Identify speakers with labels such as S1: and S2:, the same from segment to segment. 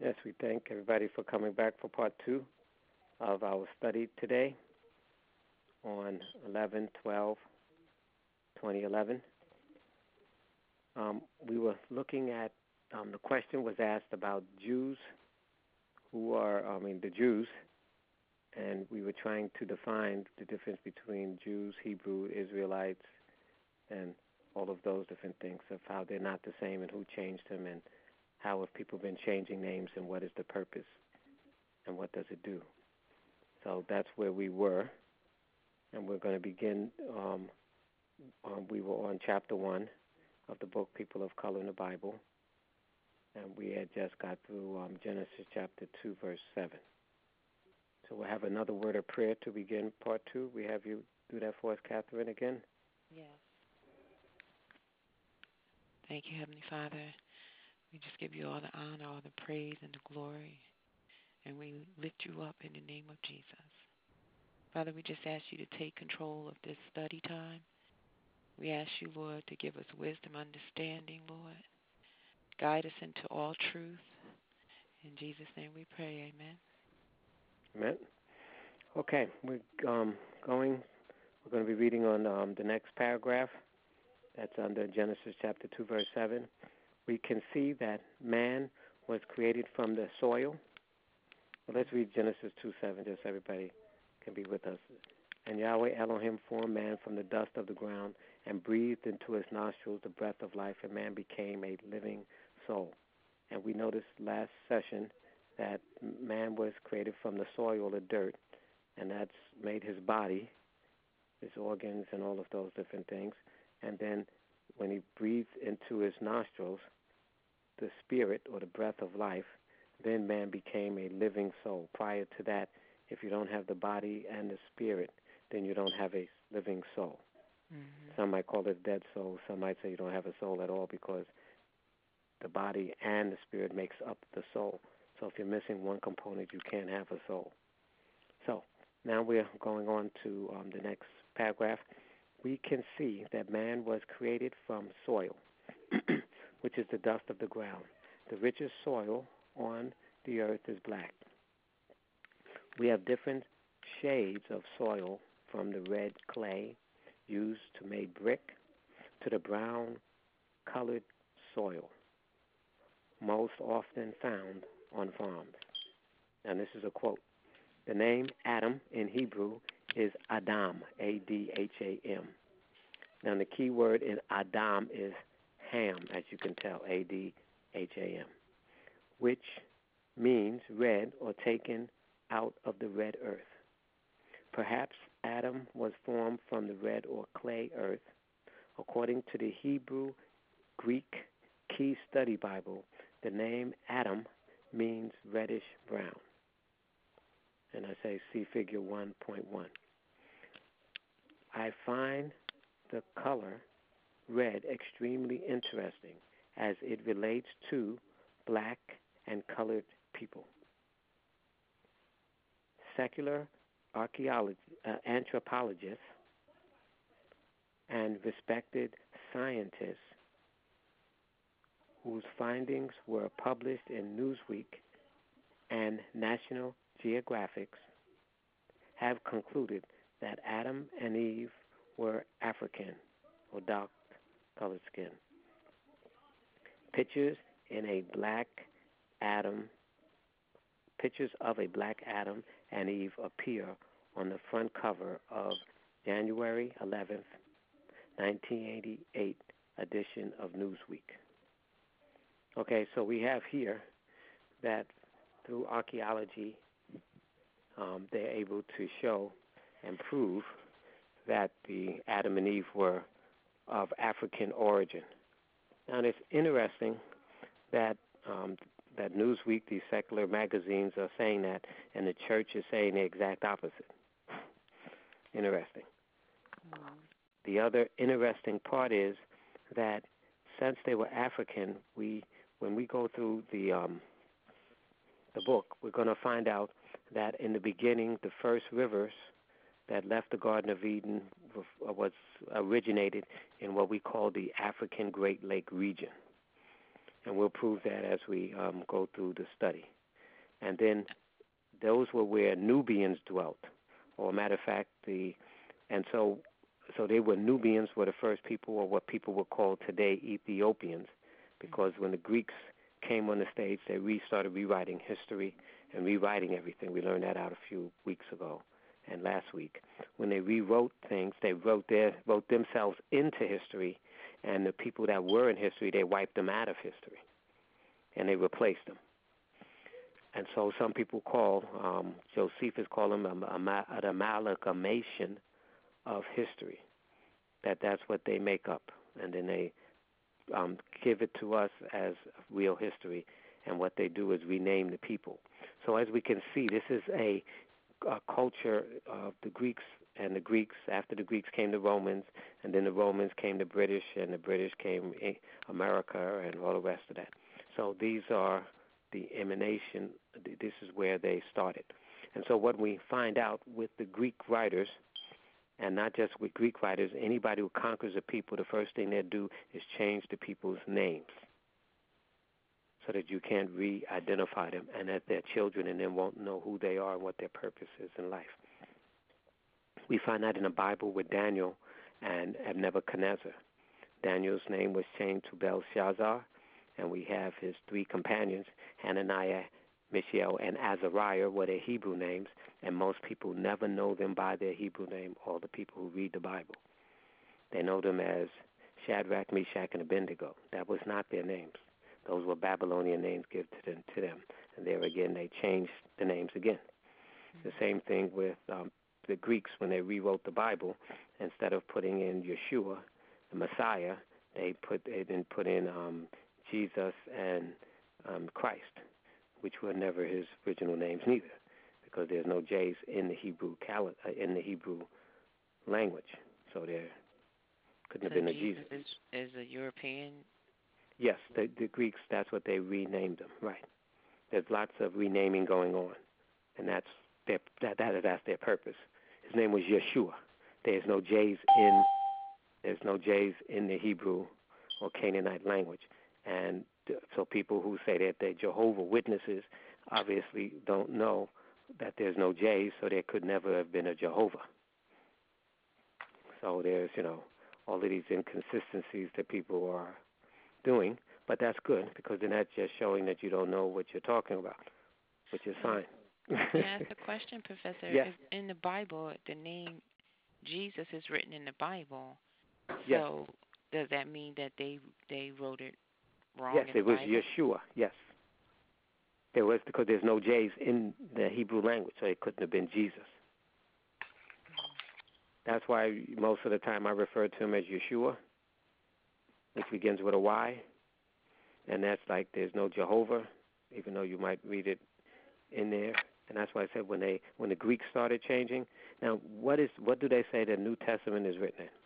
S1: Yes, we thank everybody for coming back for part 2 of our study today on 11/12/2011. We were looking at, the question was asked about Jews the Jews, and we were trying to define the difference between Jews, Hebrew, Israelites, and all of those different things of how they're not the same and who changed them and how have people been changing names and what is the purpose and what does it do. So that's where we were, and we're going to begin. We were on chapter 1 of the book People of Color in the Bible, and we had just got through Genesis chapter 2, verse 7. So we'll have another word of prayer to begin part 2. We have you do that for us, Catherine, again.
S2: Yes. Thank you, Heavenly Father. We just give you all the honor, all the praise, and the glory, and we lift you up in the name of Jesus. Father, we just ask you to take control of this study time. We ask you, Lord, to give us wisdom, understanding, Lord. Guide us into all truth. In Jesus' name we pray, amen.
S1: Amen. Okay, we're going to be reading on the next paragraph. That's under Genesis chapter 2, verse 7. We can see that man was created from the soil. Well, let's read Genesis 2:7, just so everybody can be with us. And Yahweh Elohim formed man from the dust of the ground and breathed into his nostrils the breath of life, and man became a living soul. And we noticed last session that man was created from the soil, the dirt, and that's made his body, his organs, and all of those different things. And then when he breathed into his nostrils the spirit or the breath of life, then man became a living soul. Prior to that, if you don't have the body and the spirit, then you don't have a living soul. Mm-hmm. Some might call it dead soul. Some might say you don't have a soul at all because the body and the spirit makes up the soul. So if you're missing one component, you can't have a soul. So now we're going on to the next paragraph. We can see that man was created from soil, which is the dust of the ground. The richest soil on the earth is black. We have different shades of soil, from the red clay used to make brick to the brown colored soil, most often found on farms. And this is a quote. The name Adam in Hebrew is Adam, A-D-H-A-M. Now the key word in Adam is Ham, as you can tell, A-D-H-A-M, which means red or taken out of the red earth. Perhaps Adam was formed from the red or clay earth. According to the Hebrew Greek Key Study Bible, the name Adam means reddish brown. And I say see figure 1.1. I find the color red extremely interesting as it relates to black and colored people. Secular anthropologists and respected scientists whose findings were published in Newsweek and National Geographic have concluded that Adam and Eve were African or dark colored skin. Pictures of a black Adam and Eve appear on the front cover of January 11th, 1988 edition of Newsweek. Okay, so we have here that through archaeology, they're able to show and prove that the Adam and Eve were of African origin. Now, it's interesting that that Newsweek, these secular magazines, are saying that, and the church is saying the exact opposite. Interesting. Mm-hmm. The other interesting part is that since they were African, when we go through the book, we're going to find out that in the beginning, the first rivers that left the Garden of Eden originated in what we call the African Great Lake region. And we'll prove that as we go through the study. And then those were where Nubians dwelt. Or, matter of fact, so they were Nubians, were the first people, or what people would call today Ethiopians, because when the Greeks came on the stage, they started rewriting history and rewriting everything. We learned that out a few weeks ago and last week. When they rewrote things, they wrote themselves into history, and the people that were in history, they wiped them out of history, and they replaced them. And so some people call, Josephus called them an amalgamation of history, that's what they make up, and then they give it to us as real history, and what they do is rename the people. So as we can see, this is a culture of the Greeks, and the Greeks, after the Greeks came the Romans, and then the Romans came the British, and the British came America, and all the rest of that. So these are the emanation, this is where they started. And so what we find out with the Greek writers, and not just with Greek writers, anybody who conquers a people, the first thing they do is change the people's names so that you can't re-identify them, and that their children and them won't know who they are and what their purpose is in life. We find that in the Bible with Daniel and Nebuchadnezzar. Daniel's name was changed to Belshazzar, and we have his three companions, Hananiah, Mishael, and Azariah, were their Hebrew names, and most people never know them by their Hebrew name, all the people who read the Bible. They know them as Shadrach, Meshach, and Abednego. That was not their names. Those were Babylonian names given to them. And there again, they changed the names again. The same thing with the Greeks when they rewrote the Bible. Instead of putting in Yeshua, the Messiah, they didn't put in Jesus and Christ, which were never his original names neither, because there's no J's in the Hebrew language. So there couldn't have been a Jesus.
S2: Is a European?
S1: Yes, the Greeks, that's what they renamed them, right. There's lots of renaming going on, and that's their purpose. His name was Yeshua. There's no J's in the Hebrew or Canaanite language. And so people who say that they're Jehovah Witnesses obviously don't know that there's no J's, so there could never have been a Jehovah. So there's, all of these inconsistencies that people are doing, but that's good, because then that's just showing that you don't know what you're talking about, which is fine.
S2: Can I ask a question, Professor?
S1: Yes.
S2: If in the Bible, the name Jesus is written in the Bible,
S1: yes.
S2: So does that mean that they wrote it wrong?
S1: Yes,
S2: in
S1: it was
S2: Bible?
S1: Yeshua. Yes, there was, because there's no J's in the Hebrew language, so it couldn't have been Jesus. That's why most of the time I refer to him as Yeshua, which begins with a Y, and that's like there's no Jehovah, even though you might read it in there. And that's why I said when the Greeks started changing. Now, what do they say the New Testament is written in?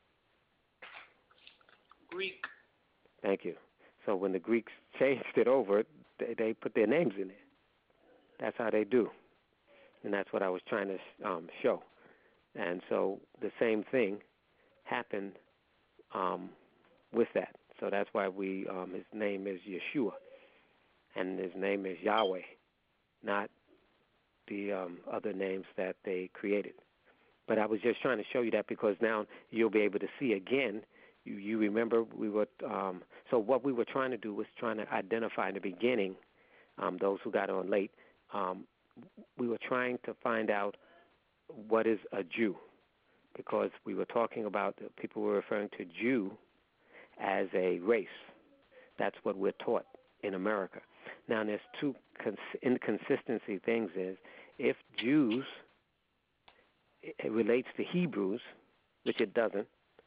S2: Greek.
S1: Thank you. So when the Greeks changed it over, they put their names in there. That's how they do, and that's what I was trying to show. And so the same thing happened with that. So that's why his name is Yeshua, and his name is Yahweh, not the other names that they created. But I was just trying to show you that, because now you'll be able to see again. You remember so what we were trying to do was trying to identify in the beginning, those who got on late, we were trying to find out what is a Jew, because we were talking about people were referring to Jew as a race. That's what we're taught in America. Now, there's two inconsistency things is, if Jews, it relates to Hebrews, which it doesn't,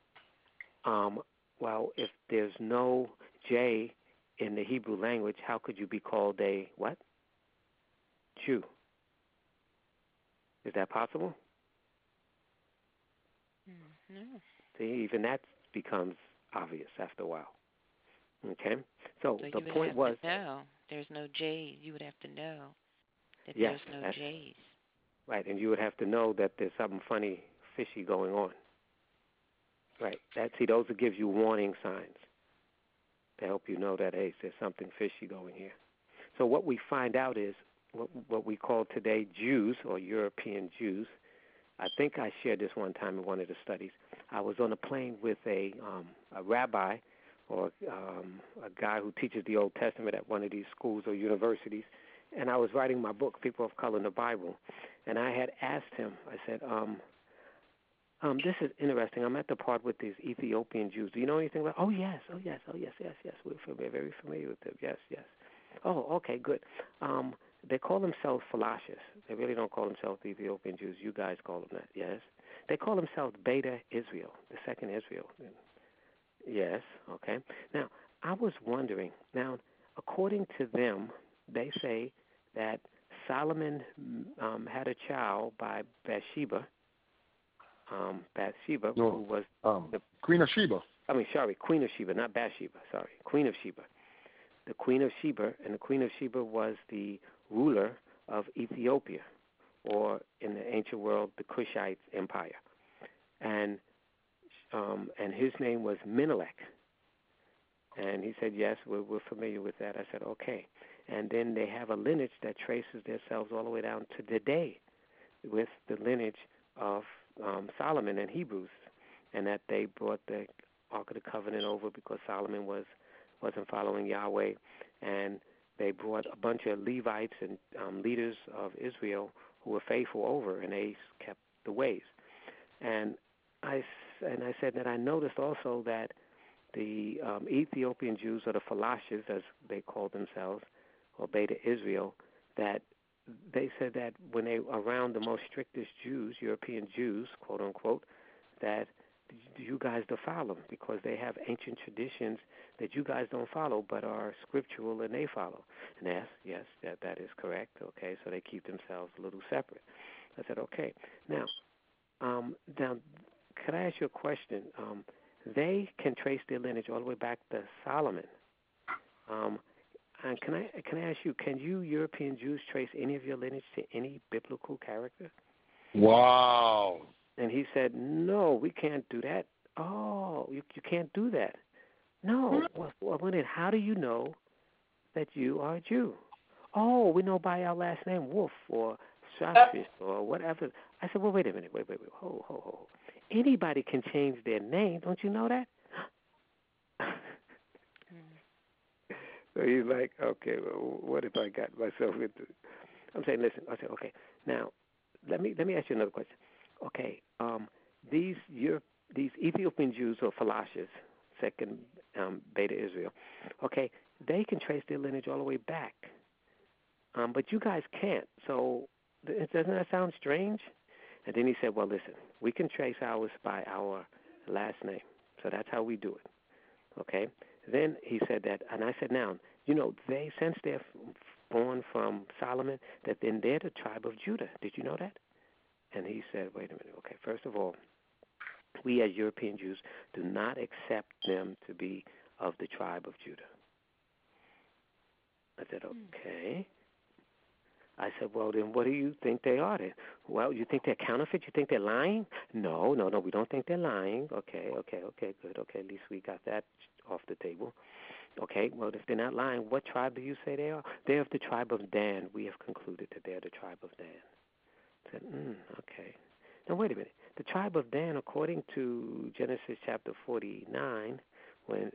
S1: well, if there's no J in the Hebrew language, how could you be called a what? Jew. Is that possible?
S2: No.
S1: See, even that becomes obvious after a while. Okay? So the
S2: you
S1: point
S2: would
S1: was...
S2: have to know. There's no J. You would have to know that
S1: yes,
S2: there's no J's.
S1: Right, and you would have to know that there's something funny, fishy going on. Right. Those that gives you warning signs to help you know that, hey, there's something fishy going here. So what we find out is what we call today Jews or European Jews. I think I shared this one time in one of the studies. I was on a plane with a rabbi or a guy who teaches the Old Testament at one of these schools or universities, and I was writing my book, People of Color in the Bible, and I had asked him, I said, this is interesting. I'm at the part with these Ethiopian Jews. Do you know anything about? Oh yes. We're very familiar with them. Yes. Oh, okay, good. They call themselves Falashas. They really don't call themselves Ethiopian Jews. You guys call them that, yes. They call themselves Beta Israel, the second Israel. Yes, okay. Now, I was wondering, now, according to them, they say that Solomon had a child by Bathsheba, who was the
S3: Queen of Sheba.
S1: Queen of Sheba, not Bathsheba, Queen of Sheba. The Queen of Sheba, and the Queen of Sheba was the ruler of Ethiopia, or in the ancient world, the Kushite Empire. And his name was Menelik. And he said, yes, we're familiar with that. I said, okay. And then they have a lineage that traces themselves all the way down to today with the lineage of Solomon and Hebrews, and that they brought the Ark of the Covenant over because Solomon wasn't following Yahweh, and they brought a bunch of Levites and leaders of Israel who were faithful over, and they kept the ways. And I said that I noticed also that the Ethiopian Jews, or the Falashas, as they call themselves, or Beta Israel, that they said that when they were around the most strictest Jews, European Jews, quote unquote, that you guys defile them because they have ancient traditions that you guys don't follow but are scriptural and they follow. And yes, that is correct. Okay, so they keep themselves a little separate. I said, okay. Now, could I ask you a question? They can trace their lineage all the way back to Solomon. And can I ask you, can you European Jews trace any of your lineage to any biblical character?
S3: Wow.
S1: And he said, no, we can't do that. Oh, you can't do that. No. Well, then how do you know that you are a Jew? Oh, we know by our last name, Wolf or Shashfish or whatever. I said, well, wait a minute. Wait. Ho. Anybody can change their name. Don't you know that? So he's like, okay, well, what if I got myself into? I'm saying, listen. I said, okay. Now, let me ask you another question. Okay, these Ethiopian Jews or Falashas, second Beta Israel, okay, they can trace their lineage all the way back, but you guys can't. So doesn't that sound strange? And then he said, well, listen, we can trace ours by our last name, so that's how we do it. Okay. Then he said that, and I said, now, since they're born from Solomon, that then they're the tribe of Judah. Did you know that? And he said, wait a minute, okay, first of all, we as European Jews do not accept them to be of the tribe of Judah. I said, okay. I said, well, then what do you think they are then? Well, you think they're counterfeit? You think they're lying? No, we don't think they're lying. Okay, good. Okay, at least we got that off the table. Okay, well, if they're not lying, what tribe do you say they are? They're of the tribe of Dan. We have concluded that they're the tribe of Dan. I said, okay. Now, wait a minute. The tribe of Dan, according to Genesis chapter 49, when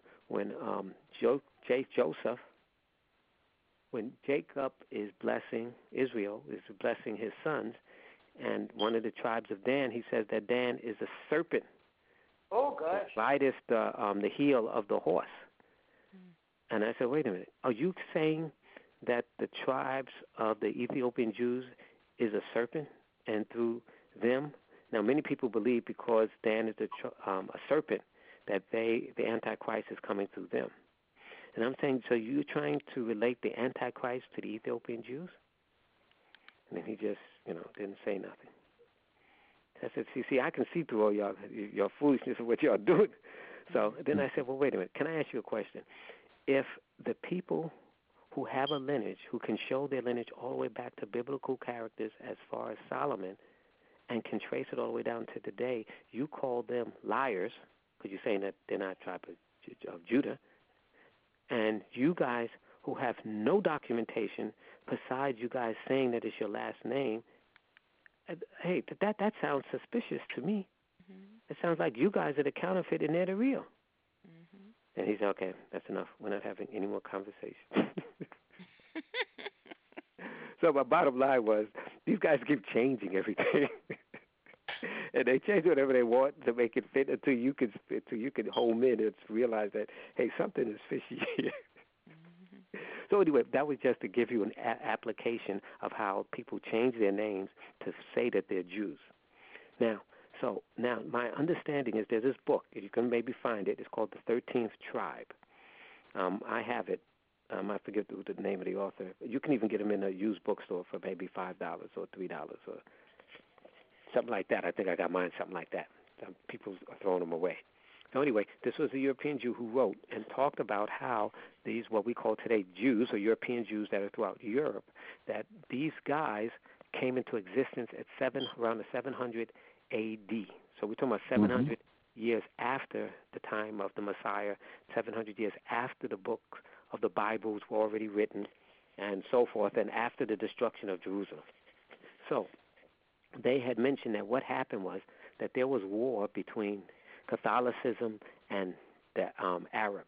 S1: Jacob is blessing Israel, is blessing his sons, and one of the tribes of Dan, he says that Dan is a serpent.
S4: Oh, gosh.
S1: That biteth the heel of the horse. And I said, wait a minute. Are you saying that the tribes of the Ethiopian Jews is a serpent, and through them? Now, many people believe because Dan is a serpent that the Antichrist is coming through them. And I'm saying, so you're trying to relate the Antichrist to the Ethiopian Jews? And then he just, didn't say nothing. I said, see, I can see through all your foolishness of what y'all doing. So then I said, well, wait a minute. Can I ask you a question? If the people who have a lineage, who can show their lineage all the way back to biblical characters as far as Solomon, and can trace it all the way down to today, you call them liars, because you're saying that they're not tribe of Judah. And you guys who have no documentation besides you guys saying that it's your last name, hey, that sounds suspicious to me. It sounds like you guys are the counterfeit and they're the real. And he said, okay, that's enough. We're not having any more conversation. So my bottom line was, these guys keep changing everything. And they change whatever they want to make it fit until you can home in and realize that, hey, something is fishy here. So anyway, that was just to give you an application of how people change their names to say that they're Jews. Now my understanding is there's this book, if you can maybe find it, it's called The 13th Tribe. I have it. I forget the name of the author. You can even get them in a used bookstore for maybe $5 or $3 or something like that. I think I got mine something like that. People are throwing them away. So anyway, this was a European Jew who wrote and talked about how these, what we call today Jews, or European Jews that are throughout Europe, that these guys came into existence at around the 700 A.D. So we're talking about 700 years after the time of the Messiah, 700 years after the book of the Bibles were already written, and so forth, and after the destruction of Jerusalem. So they had mentioned that what happened was that there was war between Catholicism and the Arabs,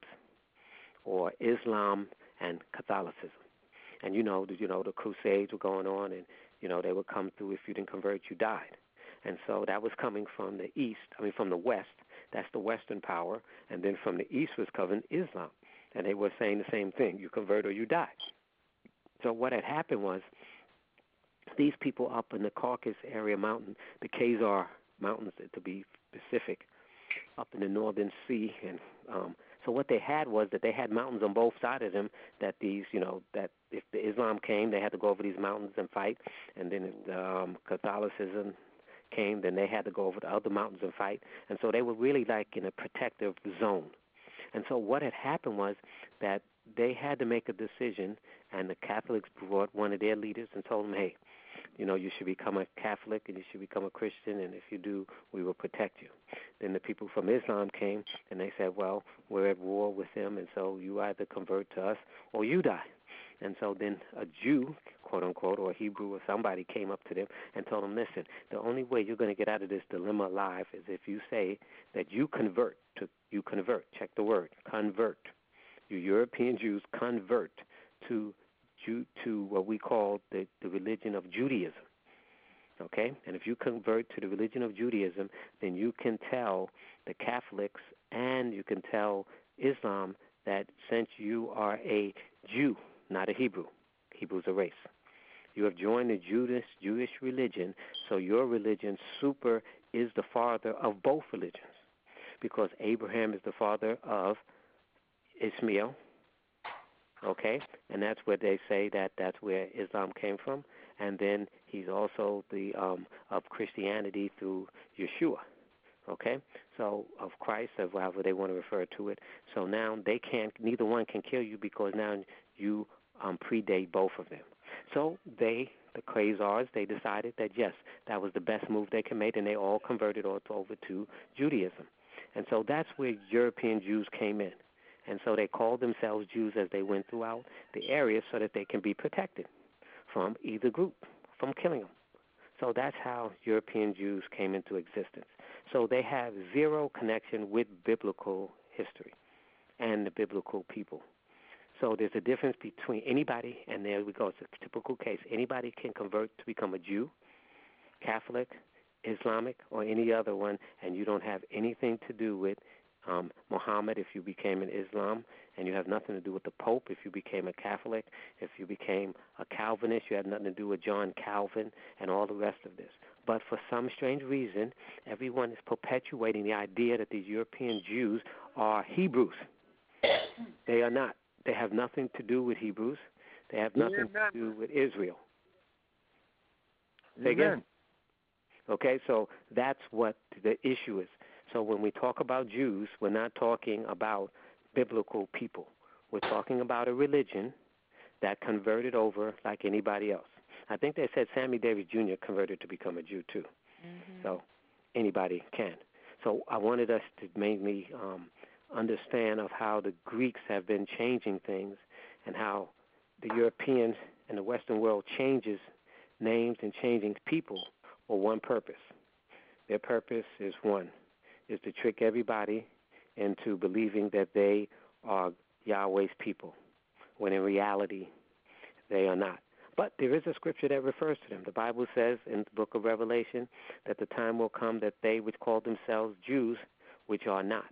S1: or Islam and Catholicism. And you know the Crusades were going on, and they would come through. If you didn't convert, you died. And so that was coming from from the West. That's the Western power. And then from the East was coming Islam. And they were saying the same thing: you convert or you die. So what had happened was these people up in the Caucasus area mountain, the Khazar Mountains to be specific, up in the Northern Sea, and so what they had was that they had mountains on both sides of them. That that if the Islam came, they had to go over these mountains and fight, and then if Catholicism came, then they had to go over the other mountains and fight. And so they were really like in a protective zone. And so what had happened was that they had to make a decision, and the Catholics brought one of their leaders and told them, hey, you should become a Catholic and you should become a Christian, and if you do, we will protect you. Then the people from Islam came, and they said, well, we're at war with them, and so you either convert to us or you die. And so then a Jew, quote-unquote, or a Hebrew or somebody came up to them and told them, listen, the only way you're going to get out of this dilemma alive is if you say that you convert. Check the word, convert. You European Jews convert to what we call the religion of Judaism. Okay? And if you convert to the religion of Judaism, then you can tell the Catholics and you can tell Islam that since you are a Jew, not a Hebrew, Hebrew's a race, you have joined the Jewish religion, so your religion is the father of both religions, because Abraham is the father of Ishmael, okay? And that's where they say that's where Islam came from. And then he's also the of Christianity through Yeshua, okay? So of Christ, of however they want to refer to it. So now neither one can kill you, because now you predate both of them. So the Khazars, they decided that yes, that was the best move they could make, and they all converted over to Judaism. And so that's where European Jews came in. And so they called themselves Jews as they went throughout the area so that they can be protected from either group, from killing them. So that's how European Jews came into existence. So they have zero connection with biblical history and the biblical people. So there's a difference between anybody, and there we go, it's a typical case. Anybody can convert to become a Jew, Catholic, Islamic, or any other one, and you don't have anything to do with Muhammad if you became an Islam, and you have nothing to do with the Pope if you became a Catholic. If you became a Calvinist, you had nothing to do with John Calvin and all the rest of this. But for some strange reason, everyone is perpetuating the idea that these European Jews are Hebrews. They are not. They have nothing to do with Hebrews. They have nothing to do with Israel. Say again? Okay, so that's what the issue is. So when we talk about Jews, we're not talking about biblical people. We're talking about a religion that converted over like anybody else. I think they said Sammy Davis Jr. converted to become a Jew too. Mm-hmm. So anybody can. So I wanted us to mainly understand of how the Greeks have been changing things and how the Europeans and the Western world changes names and changing people for one purpose. Their purpose is one, is to trick everybody into believing that they are Yahweh's people, when in reality they are not. But there is a scripture that refers to them. The Bible says in the book of Revelation that the time will come that they which call themselves Jews, which are not.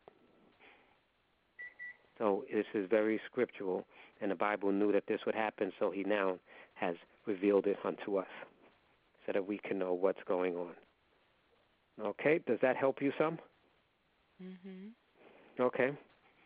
S1: So this is very scriptural, and the Bible knew that this would happen, so he now has revealed it unto us so that we can know what's going on. Okay, does that help you some?
S2: Mm-hmm.
S1: Okay,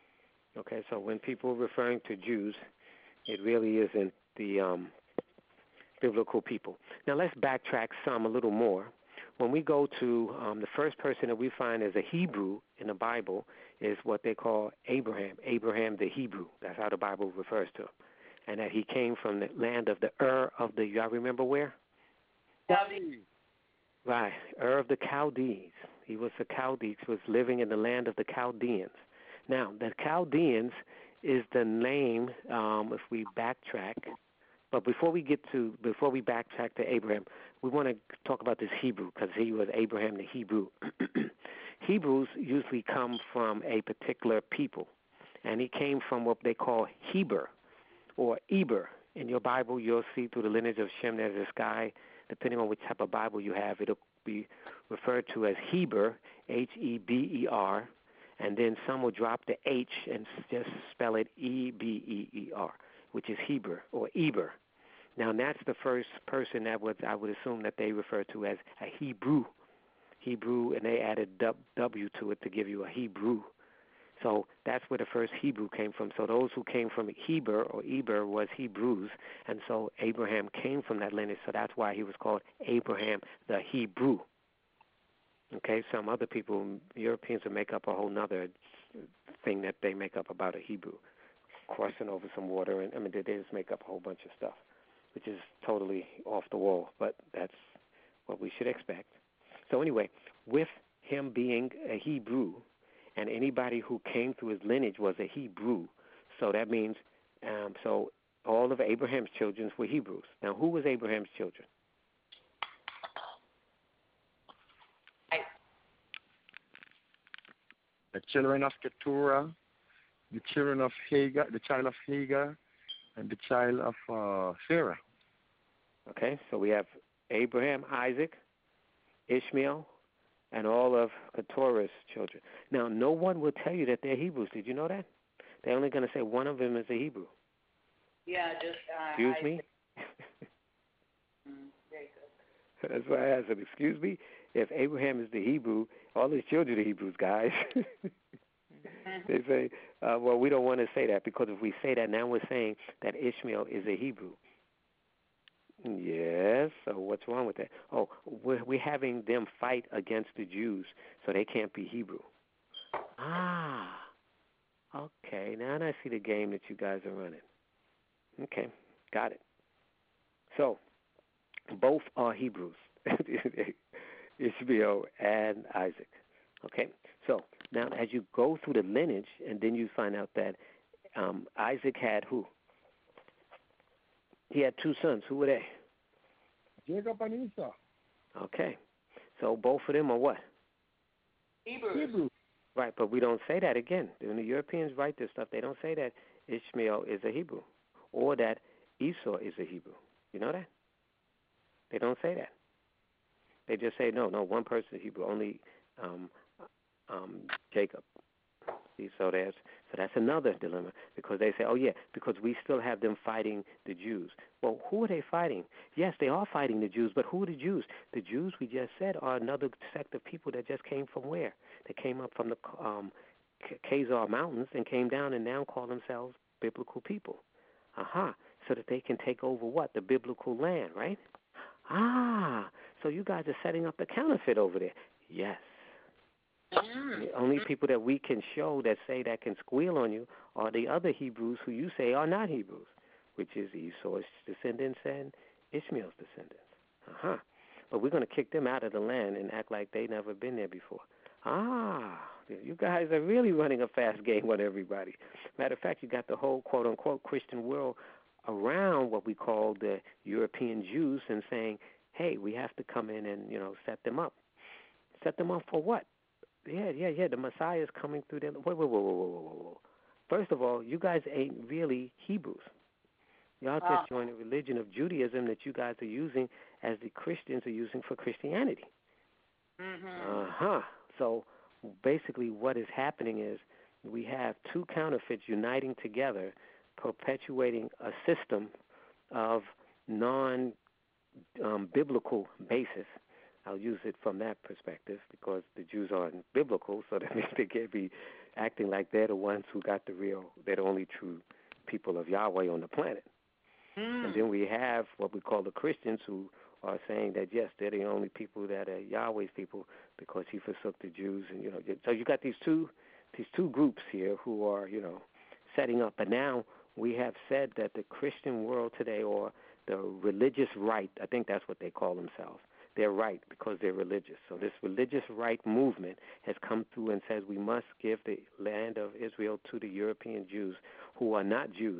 S1: so when people are referring to Jews, it really isn't the biblical people. Now let's backtrack a little more. When we go to the first person that we find as a Hebrew in the Bible is what they call Abraham the Hebrew. That's how the Bible refers to him. And that he came from the land of the of the, y'all remember where?
S3: Chaldees.
S1: Right, of the Chaldees. He was a Chaldees, was living in the land of the Chaldeans. Now, the Chaldeans is the name, if we backtrack, but before we backtrack to Abraham, we want to talk about this Hebrew because he was Abraham the Hebrew. Hebrews usually come from a particular people, and he came from what they call Heber or Eber. In your Bible, you'll see through the lineage of Shem, there's this guy, depending on which type of Bible you have, it'll be referred to as Heber, Heber, and then some will drop the H and just spell it Ebeer, which is Heber or Eber. Now that's the first person that I would assume that they refer to as a Hebrew, and they added W to it to give you a Hebrew. So that's where the first Hebrew came from. So those who came from Heber or Eber was Hebrews, and so Abraham came from that lineage. So that's why he was called Abraham the Hebrew. Okay, some other people, Europeans, will make up a whole nother thing that they make up about a Hebrew, crossing over some water, and they just make up a whole bunch of stuff, which is totally off the wall, but that's what we should expect. So anyway, with him being a Hebrew, and anybody who came through his lineage was a Hebrew, so that means, so all of Abraham's children were Hebrews. Now, who was Abraham's children?
S3: The children of Keturah, the children of Hagar, the child of Hagar, and the child of Sarah.
S1: Okay, so we have Abraham, Isaac, Ishmael, and all of Keturah's children. Now, no one will tell you that they're Hebrews. Did you know that? They're only going to say one of them is a Hebrew.
S4: Yeah, just
S1: excuse me?
S4: Jacob.
S1: That's why I asked him, excuse me? If Abraham is the Hebrew, all his children are Hebrews, guys. They say, well, we don't want to say that because if we say that, now we're saying that Ishmael is a Hebrew. Yes, so what's wrong with that? Oh, we're having them fight against the Jews, so they can't be Hebrew. Ah, okay, now I see the game that you guys are running. Okay, got it. So, both are Hebrews, Ishmael and Isaac. Okay, so now as you go through the lineage, and then you find out that Isaac had who? He had two sons. Who were they?
S3: Jacob and Esau.
S1: Okay. So both of them are what?
S4: Hebrew.
S1: Right, but we don't say that again. When the Europeans write this stuff, they don't say that Ishmael is a Hebrew or that Esau is a Hebrew. You know that? They don't say that. They just say, no, one person is Hebrew, only Jacob. See, so that's another dilemma because they say, oh, yeah, because we still have them fighting the Jews. Well, who are they fighting? Yes, they are fighting the Jews, but who are the Jews? The Jews, we just said, are another sect of people that just came from where? They came up from the Khazar Mountains and came down and now call themselves biblical people. So that they can take over what? The biblical land, right? So you guys are setting up a counterfeit over there. Yes. The only people that we can show that say that can squeal on you are the other Hebrews who you say are not Hebrews, which is Esau's descendants and Ishmael's descendants. But we're going to kick them out of the land and act like they never been there before. You guys are really running a fast game on everybody. Matter of fact, you got the whole quote-unquote Christian world around what we call the European Jews and saying, hey, we have to come in and, set them up. Set them up for what? Yeah, the Messiah is coming through there. Whoa. First of all, you guys ain't really Hebrews. Y'all just joined a religion of Judaism that you guys are using as the Christians are using for Christianity.
S4: Mm-hmm.
S1: So basically what is happening is we have two counterfeits uniting together, perpetuating a system of non-biblical basis. I'll use it from that perspective because the Jews aren't biblical, so that means they can't be acting like they're the ones who got they're the only true people of Yahweh on the planet. And then we have what we call the Christians who are saying that, yes, they're the only people that are Yahweh's people because he forsook the Jews. And, so you got these two groups here who are, setting up. But now we have said that the Christian world today, or the religious right, I think that's what they call themselves, they're right because they're religious. So this religious right movement has come through and says we must give the land of Israel to the European Jews who are not Jews,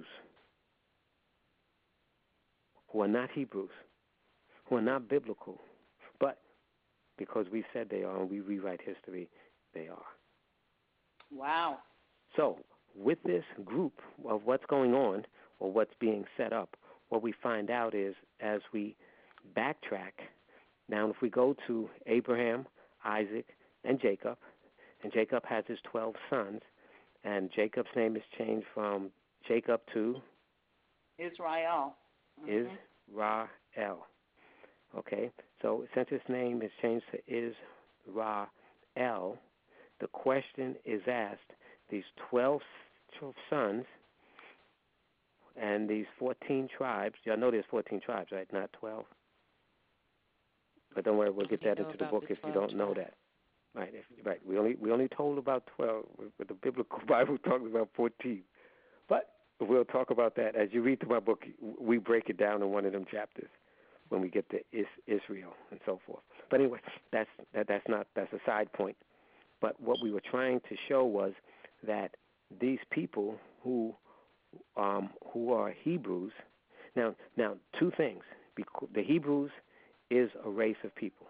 S1: who are not Hebrews, who are not biblical, but because we said they are and we rewrite history, they are.
S4: Wow.
S1: So with this group of what's going on or what's being set up, what we find out is as we backtrack, now if we go to Abraham, Isaac, and Jacob has his 12 sons, and Jacob's name is changed from Jacob to
S4: Israel. Mm-hmm.
S1: Israel. Okay, so since his name is changed to Israel, the question is asked, these 12 sons and these 14 tribes, y'all know there's 14 tribes, right? Not 12. But don't worry, we'll get that into the book if you don't know that. Right, right. We only told about 12, but the biblical Bible talks about 14. But we'll talk about that as you read through my book. We break it down in one of them chapters when we get to Israel and so forth. But anyway, that's a side point. But what we were trying to show was that these people who are Hebrews. Now, two things. The Hebrews is a race of people.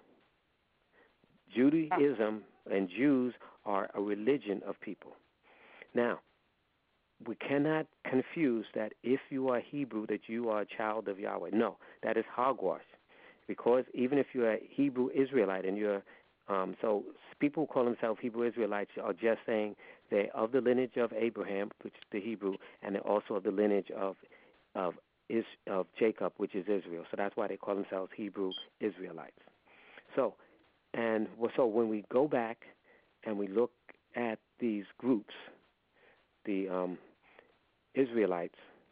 S1: Judaism and Jews are a religion of people. Now, we cannot confuse that if you are Hebrew that you are a child of Yahweh. No, that is hogwash. Because even if you're a Hebrew Israelite and you're so people who call themselves Hebrew Israelites are just saying they're of the lineage of Abraham, which is the Hebrew, and they're also of the lineage of Jacob, which is Israel. So that's why they call themselves Hebrew Israelites. So when we go back and we look at these groups, the Israelites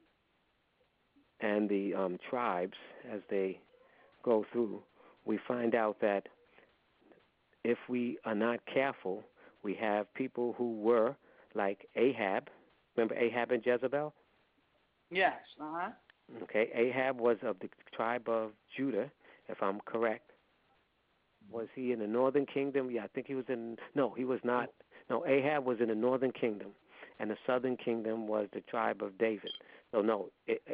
S1: and the tribes as they go through, we find out that if we are not careful, we have people who were like Ahab. Remember Ahab and Jezebel?
S4: Yes. Uh-huh.
S1: Okay, Ahab was of the tribe of Judah, if I'm correct. Was he in the northern kingdom? Yeah, I think he was in. No, he was not. No, Ahab was in the northern kingdom, and the southern kingdom was the tribe of David. So no,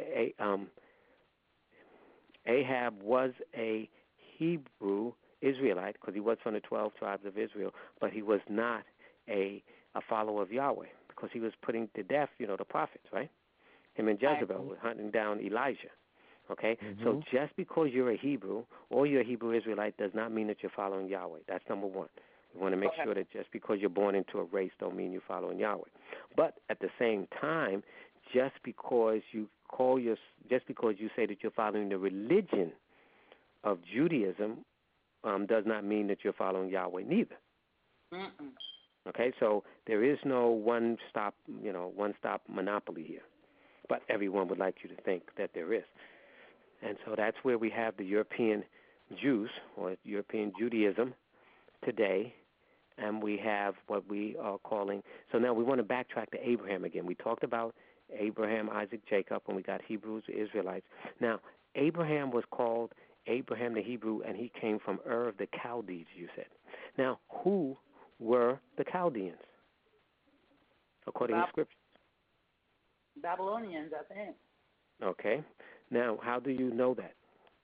S1: Ahab was a Hebrew Israelite because he was from the 12 tribes of Israel, but he was not a follower of Yahweh because he was putting to death, the prophets, right? Him and Jezebel were hunting down Elijah. Okay?
S3: Mm-hmm.
S1: So just because you're a Hebrew or you're a Hebrew Israelite does not mean that you're following Yahweh. That's number one. We want to make sure that just because you're born into a race don't mean you're following Yahweh. But at the same time, just because you say that you're following the religion of Judaism does not mean that you're following Yahweh neither.
S4: Mm-mm.
S1: Okay, so there is no one-stop monopoly here. But everyone would like you to think that there is. And so that's where we have the European Jews or European Judaism today, and we have what we are calling. So now we want to backtrack to Abraham again. We talked about Abraham, Isaac, Jacob, and we got Hebrews, Israelites. Now, Abraham was called Abraham the Hebrew, and he came from Ur of the Chaldees, you said. Now, who were the Chaldeans, according to Scripture.
S4: Babylonians, I think.
S1: Okay. Now, how do you know that?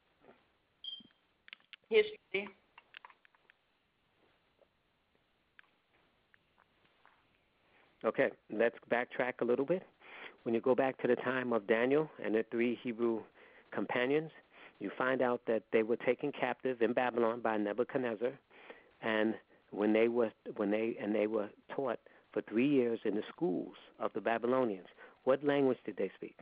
S4: History.
S1: Okay, let's backtrack a little bit. When you go back to the time of Daniel and the 3 Hebrew companions, you find out that they were taken captive in Babylon by Nebuchadnezzar, and they were taught for 3 years in the schools of the Babylonians. What language did they speak?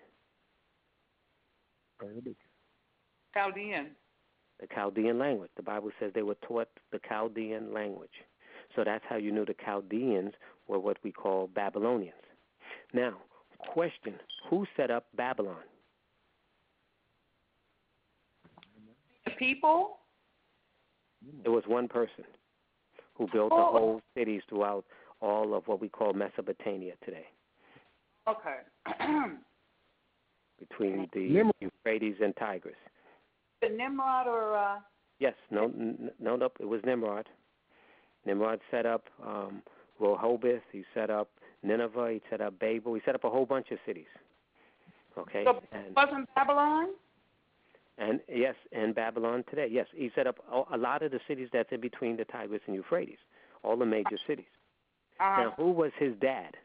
S3: Arabic.
S4: Chaldean.
S1: The Chaldean language. The Bible says they were taught the Chaldean language. So that's how you knew the Chaldeans were what we call Babylonians. Now, question, who set up Babylon?
S4: The people?
S1: It was one person who built the whole cities throughout all of what we call Mesopotamia today.
S4: Okay.
S1: Between the Euphrates and Tigris.
S4: The Nimrod or...
S1: Yes, no, it was Nimrod. Nimrod set up Rehoboth, he set up Nineveh, he set up Babel, he set up a whole bunch of cities. Okay?
S4: So wasn't Babylon?
S1: And yes, in Babylon today, yes, he set up a lot of the cities that's in between the Tigris and Euphrates, all the major cities. Now, who was his dad?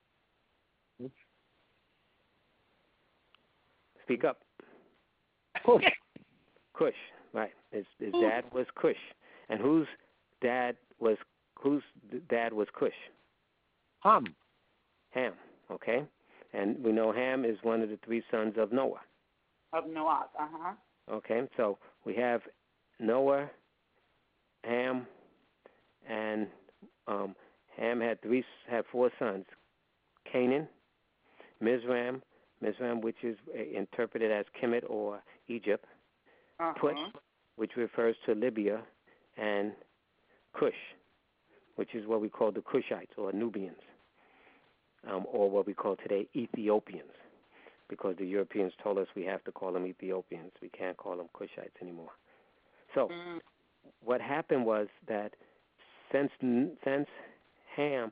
S1: Speak up.
S3: Cush.
S1: Cush, right. His dad was Cush. And whose dad was Cush?
S3: Ham.
S1: Ham, okay. And we know Ham is one of the 3 sons of Noah.
S4: Of Noah,
S1: Okay, so we have Noah, Ham, and Ham had 4 sons: Canaan, Mizraim, which is interpreted as Kemet or Egypt, Put, which refers to Libya, and Cush, which is what we call the Cushites or Nubians, or what we call today Ethiopians, because the Europeans told us we have to call them Ethiopians. We can't call them Cushites anymore. So what happened was that since Ham,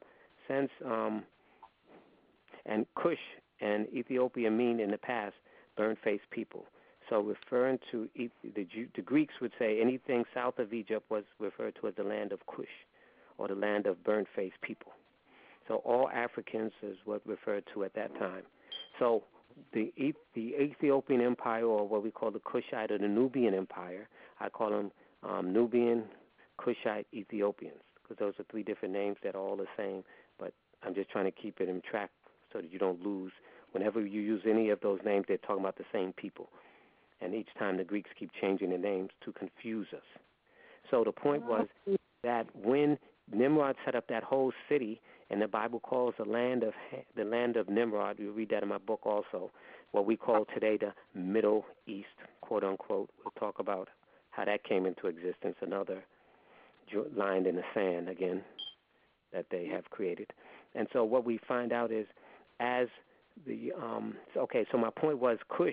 S1: and Cush and Ethiopia mean in the past burnt-faced people. So referring to the Greeks would say anything south of Egypt was referred to as the land of Cush, or the land of burnt-faced people. So all Africans is what referred to at that time. So the Ethiopian Empire, or what we call the Kushite or the Nubian Empire, I call them Nubian, Kushite, Ethiopians, because those are 3 different names that are all the same, but I'm just trying to keep it in track so that you don't lose. Whenever you use any of those names, they're talking about the same people. And each time the Greeks keep changing the names to confuse us. So the point was that when Nimrod set up that whole city, and the Bible calls the land of Nimrod, you read that in my book also, what we call today the Middle East, quote unquote. We'll talk about how that came into existence, another line in the sand again that they have created. And so what we find out is as the so my point was Cush.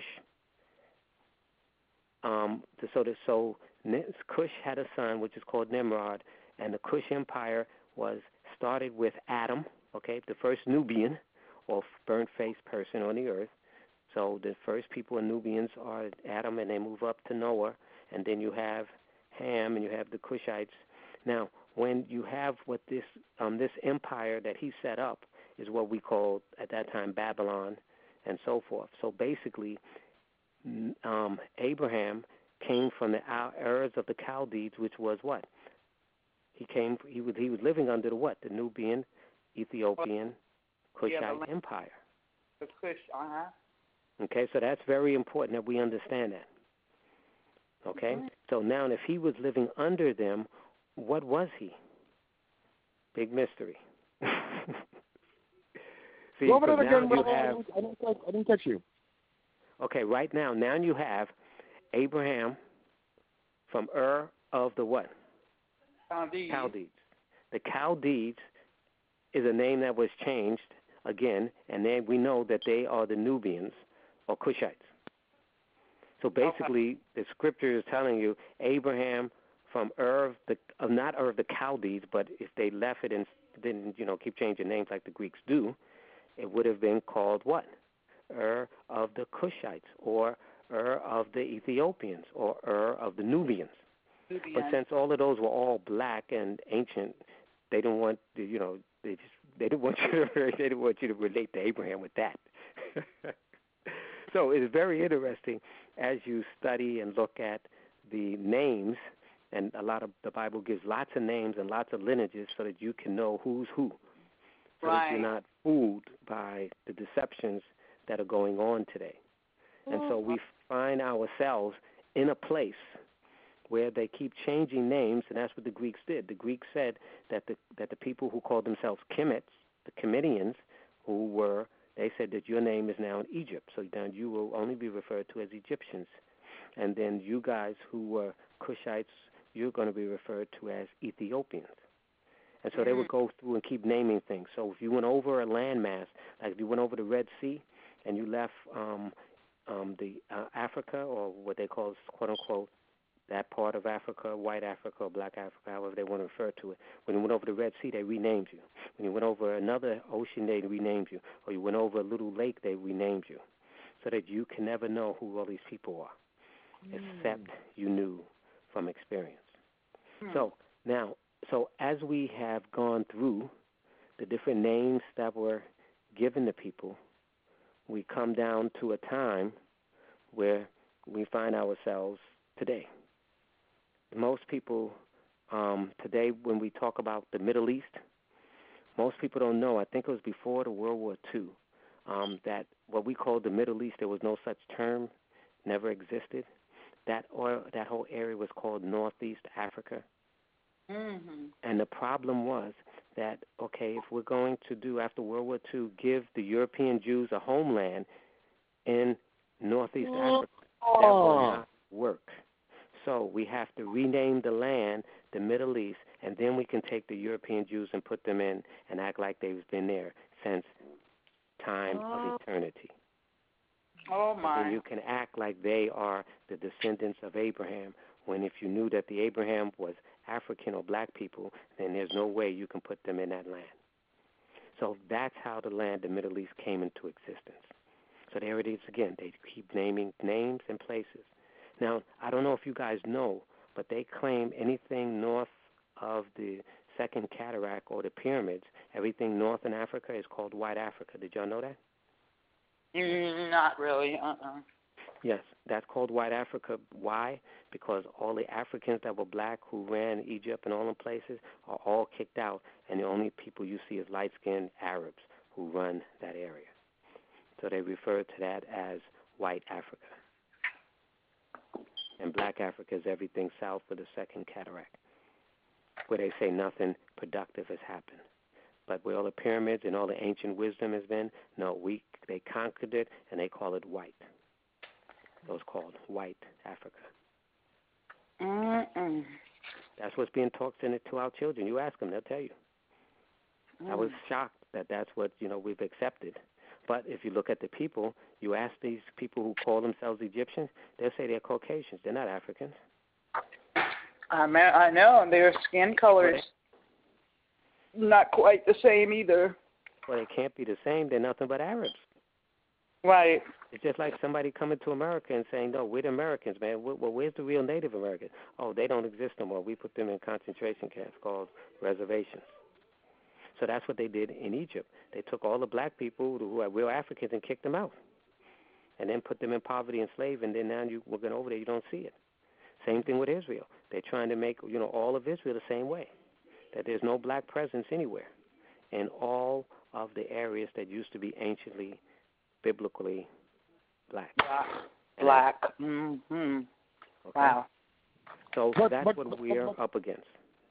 S1: Cush had a son, which is called Nimrod, and the Cush Empire was started with Adam, okay, the first Nubian or burnt-faced person on the earth. So the first people in Nubians are Adam, and they move up to Noah, and then you have Ham, and you have the Cushites. Now, when you have what this empire that he set up is what we called at that time Babylon, and so forth. So basically, Abraham came from the Urs of the Chaldees, which was what? He was living under the what? The Nubian, Ethiopian, Kushite Empire.
S4: The Kush,
S1: Okay, so that's very important that we understand that. Okay? So now if he was living under them, what was he? Big mystery. See,
S3: Go over that again,
S1: brother.
S3: I didn't catch you.
S1: Okay, right now you have Abraham from Ur of the what? Chaldees. The Chaldees is a name that was changed again, and then we know that they are the Nubians or Cushites. So basically, the scripture is telling you Abraham from not Ur of the Chaldees, but if they left it and didn't, keep changing names like the Greeks do, it would have been called what? Ur of the Cushites, or Ur of the Ethiopians, or Ur of the Nubians. But since all of those were all black and ancient, they didn't want they didn't want you to relate to Abraham with that. So it's very interesting as you study and look at the names, and a lot of the Bible gives lots of names and lots of lineages so that you can know who's who, so that you're not fooled by the deceptions that are going on today. And so we find ourselves in a place where they keep changing names, and that's what the Greeks did. The Greeks said that the people who called themselves Kemites, the Kemidians, they said that your name is now in Egypt, so now you will only be referred to as Egyptians. And then you guys who were Cushites, you're going to be referred to as Ethiopians. And so they would go through and keep naming things. So if you went over a landmass, like if you went over the Red Sea and you left the Africa, or what they call, quote-unquote, that part of Africa, white Africa or black Africa, however they want to refer to it. When you went over the Red Sea, they renamed you. When you went over another ocean, they renamed you. Or you went over a little lake, they renamed you. So that you can never know who all these people are, except you knew from experience. So as we have gone through the different names that were given to people, we come down to a time where we find ourselves today. Most people today, when we talk about the Middle East, most people don't know, I think it was before the World War II, that what we call the Middle East, there was no such term, never existed. That whole area was called Northeast Africa. And the problem was that, okay, if we're going to do, after World War II, give the European Jews a homeland in Northeast Africa, that will not work. So we have to rename the land the Middle East, and then we can take the European Jews and put them in and act like they've been there since time of eternity.
S4: Oh, my.
S1: And you can act like they are the descendants of Abraham, when if you knew that the Abraham was African or black people, then there's no way you can put them in that land. So that's how the land, the Middle East, came into existence. So there it is again. They keep naming names and places. Now, I don't know if you guys know, but they claim anything north of the Second Cataract or the pyramids, everything north in Africa is called White Africa. Did y'all know that?
S4: Not really.
S1: Yes, that's called White Africa. Why? Because all the Africans that were black who ran Egypt and all the places are all kicked out, and the only people you see is light-skinned Arabs who run that area. So they refer to that as White Africa. And black Africa is everything south of the Second Cataract, where they say nothing productive has happened. But where all the pyramids and all the ancient wisdom has been, no, they conquered it, and they call it white. So it's called White Africa. That's what's being taught to our children. You ask them, they'll tell you. I was shocked that that's what, we've accepted. But if you look at the people, you ask these people who call themselves Egyptians, they'll say they're Caucasians. They're not Africans.
S4: I know. Their skin colors not quite the same either.
S1: Well, they can't be the same. They're nothing but Arabs.
S4: Right.
S1: It's just like somebody coming to America and saying, no, we're the Americans, man. Well, where's the real Native Americans? Oh, they don't exist no more. We put them in concentration camps called reservations. So that's what they did in Egypt. They took all the black people who are real Africans and kicked them out, and then put them in poverty and slave, and then now you looking over there, you don't see it. Same thing with Israel. They're trying to make all of Israel the same way, that there's no black presence anywhere in all of the areas that used to be anciently, biblically black.
S4: Black.
S1: Okay?
S4: Wow.
S1: So that's what we're up against.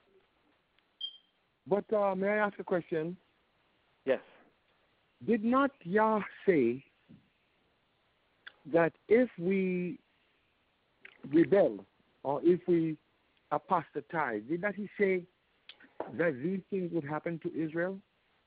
S3: But may I ask a question?
S1: Yes.
S3: Did not Yah say that if we rebel or if we apostatize, did not he say that these things would happen to Israel?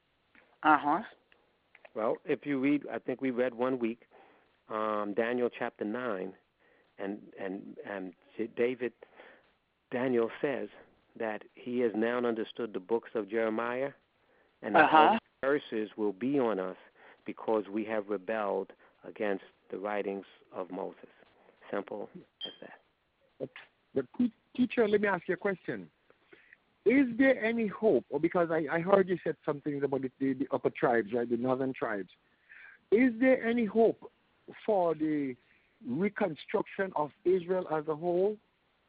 S1: Well, if you read, I think we read 1 week, Daniel chapter 9, and David Daniel says that he has now understood the books of Jeremiah, and that all curses will be on us because we have rebelled against the writings of Moses. Simple as that.
S3: But teacher, let me ask you a question. Is there any hope? Or because I heard you said something about the upper tribes, right, the northern tribes. Is there any hope for the reconstruction of Israel as a whole?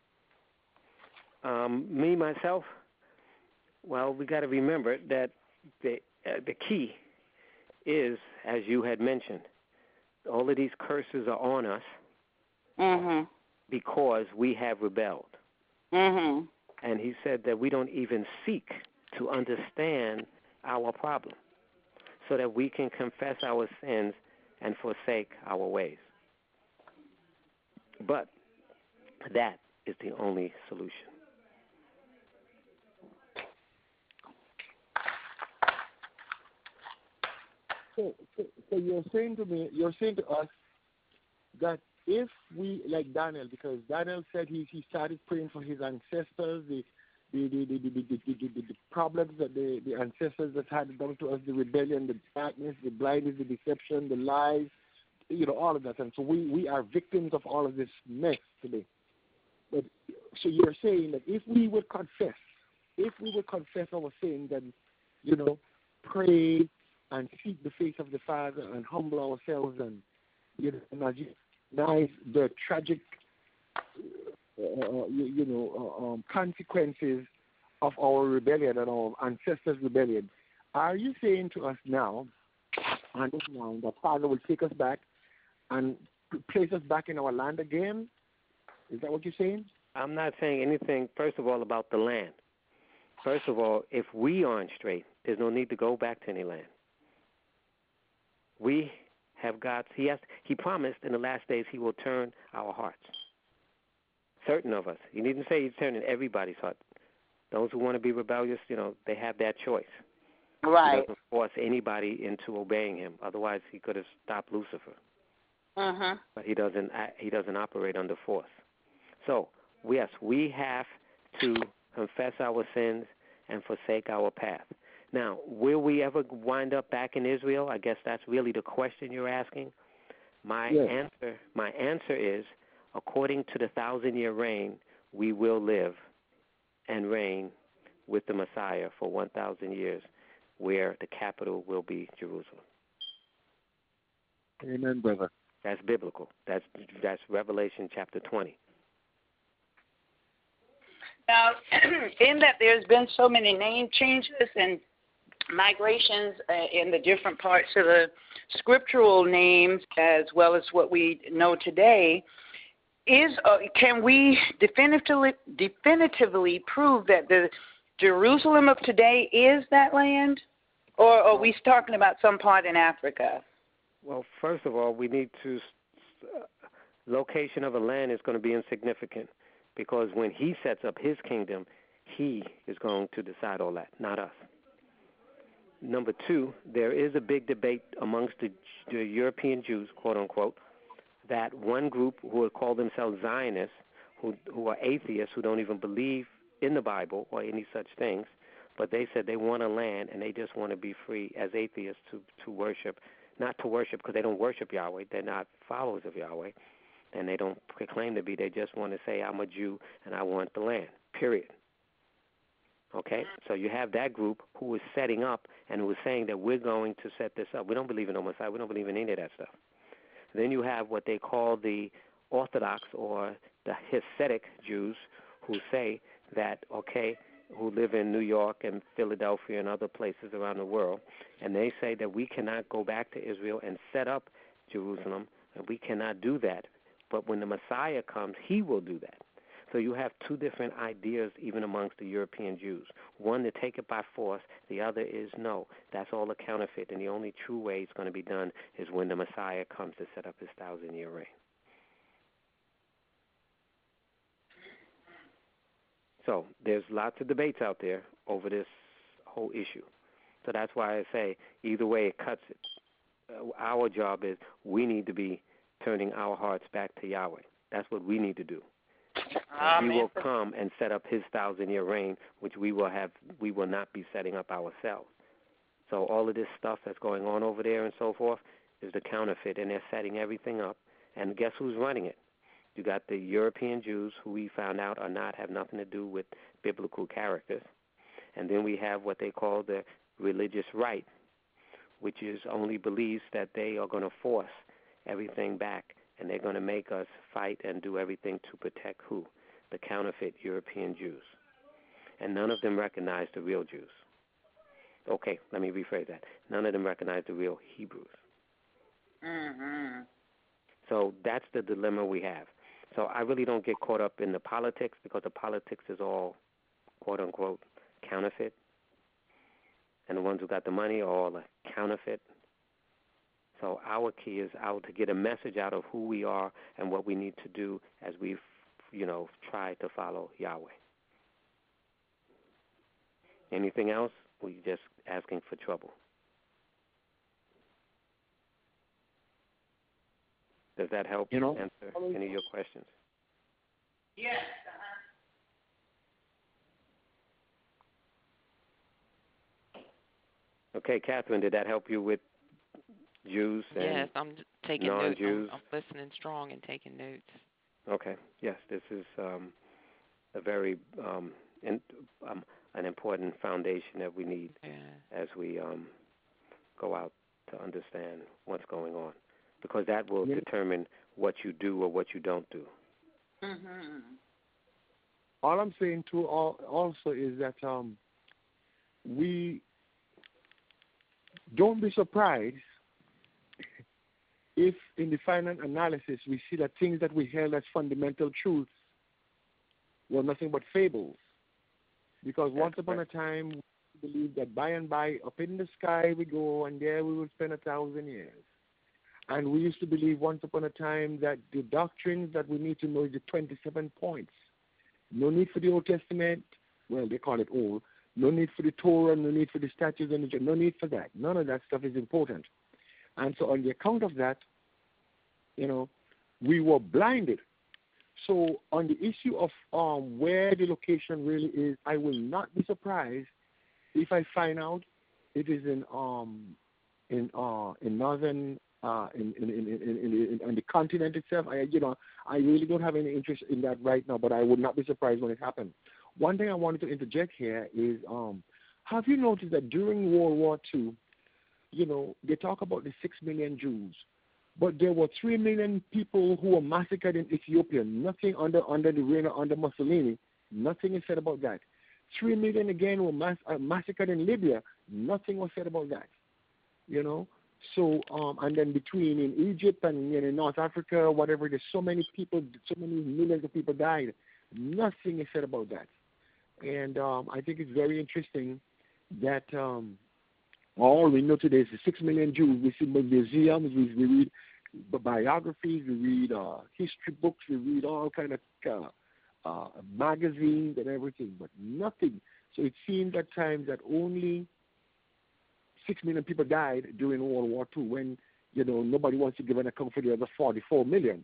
S1: Me, myself, well, we got to remember that the key is, as you had mentioned, all of these curses are on us because we have rebelled. And he said that we don't even seek to understand our problem so that we can confess our sins and forsake our ways. But that is the only solution.
S3: So you're saying to us that if we, like Daniel, because Daniel said he started praying for his ancestors, the problems that the ancestors that had done to us, the rebellion, the darkness, the blindness, the deception, the lies, all of that. And so we are victims of all of this mess today. But so you're saying that if we would confess our sins and, pray and seek the face of the Father and humble ourselves and, recognize the tragic, consequences of our rebellion and our ancestors' rebellion. Are you saying to us now, on this line, that Father will take us back and place us back in our land again? Is that what you're saying?
S1: I'm not saying anything, first of all, about the land. First of all, if we aren't straight, there's no need to go back to any land. We have got, he promised in the last days he will turn our hearts. Certain of us. He didn't say he's turning everybody's heart. Those who want to be rebellious, they have that choice.
S4: Right.
S1: He doesn't force anybody into obeying him. Otherwise, he could have stopped Lucifer. But he doesn't operate under force. So, yes, we have to confess our sins and forsake our path. Now, will we ever wind up back in Israel? I guess that's really the question you're asking. My answer is, according to the 1,000-year reign, we will live and reign with the Messiah for 1,000 years, where the capital will be Jerusalem.
S3: Amen, brother.
S1: That's biblical. That's Revelation chapter 20.
S4: Now, in that there's been so many name changes and migrations in the different parts of the scriptural names, as well as what we know today, can we definitively prove that the Jerusalem of today is that land, or are we talking about some part in Africa?
S1: Well, first of all, we need to location of a land is going to be insignificant, because when he sets up his kingdom, he is going to decide all that, not us. Number two, there is a big debate amongst the European Jews, quote unquote, that one group who would call themselves Zionists, who are atheists, who don't even believe in the Bible or any such things, but they said they want a land and they just want to be free as atheists to worship, not to worship because they don't worship Yahweh, they're not followers of Yahweh, and they don't proclaim to be, they just want to say, I'm a Jew and I want the land, period. Okay, so you have that group who is setting up and who is saying that we're going to set this up. We don't believe in no Messiah. We don't believe in any of that stuff. Then you have what they call the Orthodox or the Hasidic Jews who say that, who live in New York and Philadelphia and other places around the world, and they say that we cannot go back to Israel and set up Jerusalem, and we cannot do that. But when the Messiah comes, he will do that. So you have two different ideas even amongst the European Jews. One, to take it by force. The other is no, that's all a counterfeit, and the only true way it's going to be done is when the Messiah comes to set up his 1,000-year reign. So there's lots of debates out there over this whole issue. So that's why I say either way it cuts it. Our job is we need to be turning our hearts back to Yahweh. That's what we need to do. He will come and set up his 1,000-year reign, which we will not be setting up ourselves. So all of this stuff that's going on over there and so forth is the counterfeit, and they're setting everything up. And guess who's running it? You got the European Jews, who we found out have nothing to do with biblical characters. And then we have what they call the religious right, which is only believes that they are going to force everything back, and they're going to make us fight and do everything to protect who? The counterfeit European Jews. And none of them recognize the real Jews. Okay, let me rephrase that. None of them recognize the real Hebrews.
S4: Mm-hmm.
S1: So that's the dilemma we have. So I really don't get caught up in the politics, because the politics is all, quote unquote, counterfeit. And the ones who got the money are all a counterfeit. So our key is out to get a message out of who we are and what we need to do as we, try to follow Yahweh. Anything else? We're just asking for trouble. Does that help answer any of your questions?
S4: Yes.
S1: Okay, Catherine, did that help you with Jews and
S2: yes, I'm taking
S1: non-Jews?
S2: notes. I'm listening strong and taking notes.
S1: Okay. Yes, this is a very an important foundation that we need as we go out to understand what's going on, because that will determine what you do or what you don't do.
S4: Mm-hmm.
S3: All I'm saying too also is that we don't be surprised if in the final analysis we see that things that we held as fundamental truths were nothing but fables. Because once upon a time we believed that by and by up in the sky we go and there we will spend 1,000 years. And we used to believe once upon a time that the doctrines that we need to know is the 27 points. No need for the Old Testament. Well, they call it old. No need for the Torah, no need for the statutes, no need for that. None of that stuff is important. And so on the account of that, we were blinded. So on the issue of where the location really is, I will not be surprised if I find out it is in northern in the continent itself. I really don't have any interest in that right now, but I would not be surprised when it happens. One thing I wanted to interject here is, have you noticed that during World War II, they talk about the 6 million Jews, but there were 3 million people who were massacred in Ethiopia. Nothing under the reign of under Mussolini. Nothing is said about that. 3 million again were massacred in Libya. Nothing was said about that. So and then between in Egypt and in North Africa, whatever, there's so many people, so many millions of people died. Nothing is said about that. And I think it's very interesting that all we know today is the 6 million Jews. We see museums, we read biographies, we read history books, we read all kind of magazines and everything, but nothing. So it seems at times that only 6 million people died during World War II when, nobody wants to give an account for the other 44 million,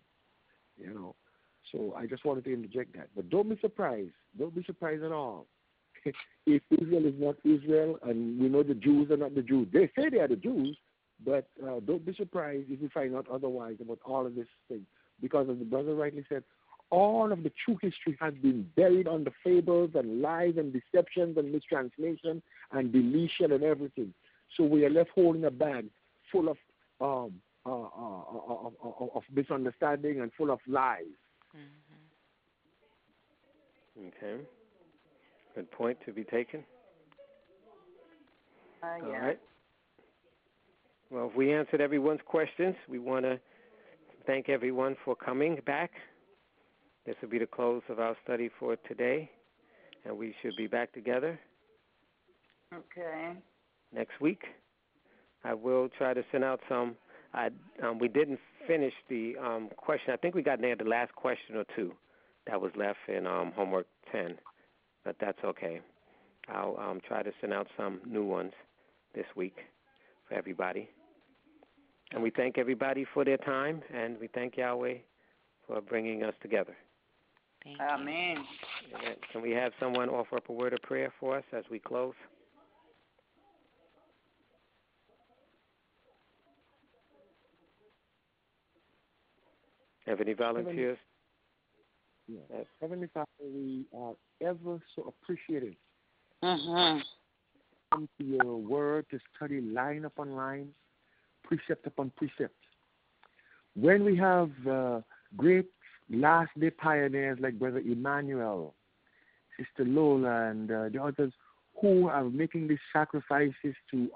S3: So I just wanted to interject that. But don't be surprised. Don't be surprised at all. If Israel is not Israel, and we know the Jews are not the Jews. They say they are the Jews, but don't be surprised if you find out otherwise about all of this thing. Because as the brother rightly said, all of the true history has been buried under fables and lies and deceptions and mistranslation and deletion and everything. So we are left holding a bag full of misunderstanding and full of lies.
S2: Mm-hmm.
S1: Okay. Good point to be taken.
S4: Yeah.
S1: All right. Well, if we answered everyone's questions, we want to thank everyone for coming back. This will be the close of our study for today, and we should be back together.
S4: Okay.
S1: Next week. I will try to send out some. We didn't finish the question. I think we got near the last question or two that was left in homework 10, but that's okay. I'll try to send out some new ones this week for everybody. And we thank everybody for their time, and we thank Yahweh for bringing us together.
S2: Thank you.
S4: Amen.
S1: Amen. Can we have someone offer up a word of prayer for us as we close? Have any volunteers?
S3: Yes. Heavenly Father, we are ever so appreciative.
S4: Mm-hmm.
S3: Come to your word to study line upon line, precept upon precept. When we have great last day pioneers like Brother Emmanuel, Sister Lola, and the others who are making these sacrifices to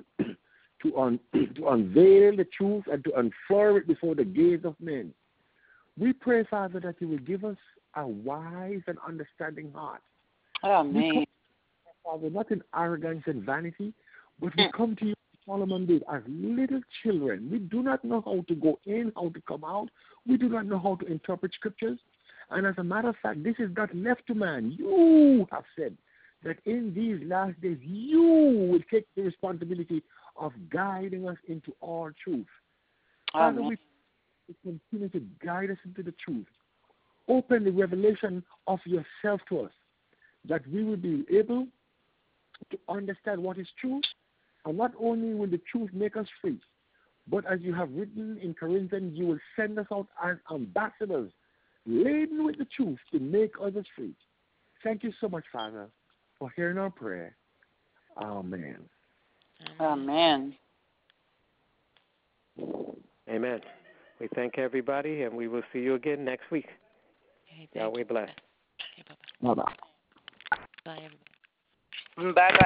S3: unveil the truth and to unfurl it before the gaze of men, we pray, Father, that you will give us a wise and understanding heart.
S4: Amen.
S3: Father, not in arrogance and vanity, but we come to you, Solomon did, as little children. We do not know how to go in, how to come out. We do not know how to interpret scriptures. And as a matter of fact, this is not left to man. You have said that in these last days, you will take the responsibility of guiding us into all truth. Father, we continue to guide us into the truth. Open the revelation of yourself to us, that we will be able to understand what is true, and not only will the truth make us free, but as you have written in Corinthians, you will send us out as ambassadors, laden with the truth to make others free. Thank you so much, Father, for hearing our prayer. Amen.
S4: Amen.
S1: Amen. We thank everybody, and we will see you again next week.
S2: Okay,
S1: Yahweh bless.
S2: Okay, bye-bye.
S3: Bye-bye.
S2: Bye, everybody.
S4: Bye-bye.